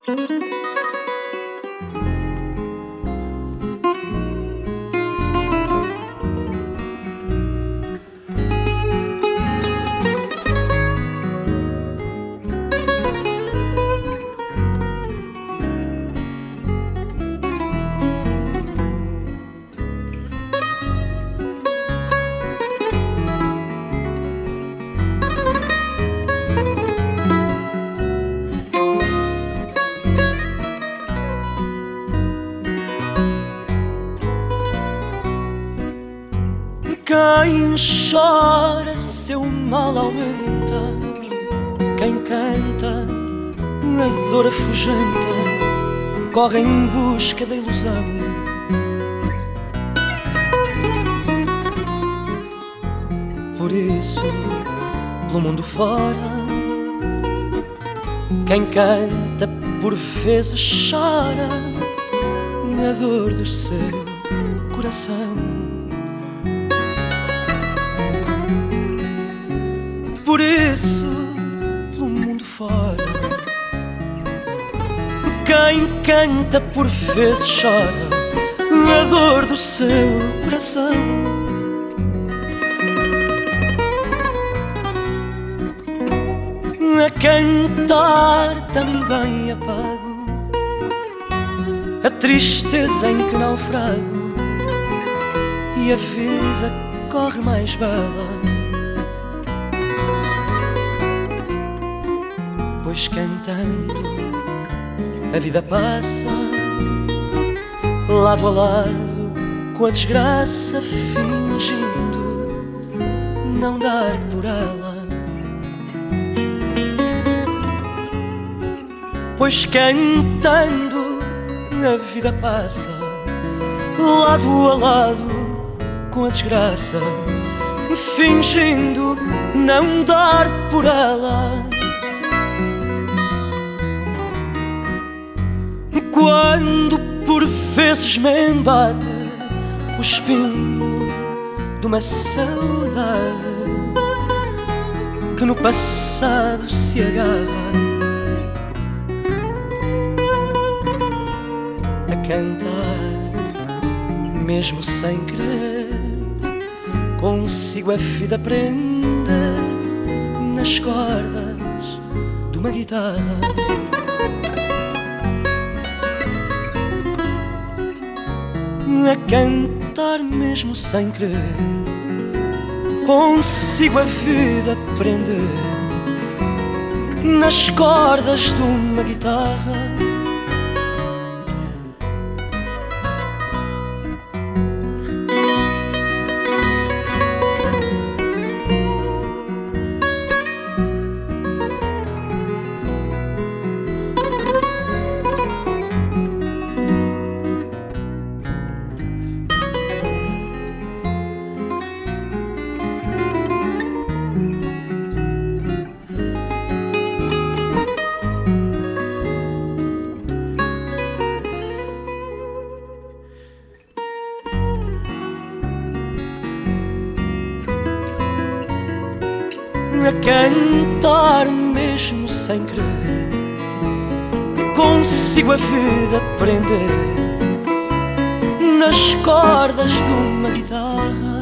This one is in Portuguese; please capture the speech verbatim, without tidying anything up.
Quem chora seu mal aumenta, quem canta a dor afugenta, corre em busca da ilusão. Por isso, pelo mundo fora, quem canta por vezes chora a dor do seu coração. Por isso, pelo mundo fora, quem canta por vezes chora a dor do seu coração. A cantar também apago a tristeza em que naufrago, e a vida corre mais bela, pois cantando a vida passa lado a lado com a desgraça, fingindo não dar por ela. Pois cantando a vida passa lado a lado com a desgraça, fingindo não dar por ela. Quando por vezes me embate o espinho de uma saudade que no passado se agarra, a cantar mesmo sem querer, consigo a vida prender nas cordas de uma guitarra. A cantar mesmo sem querer, consigo a vida prender nas cordas de uma guitarra. A cantar mesmo sem querer, consigo a vida prender nas cordas de uma guitarra.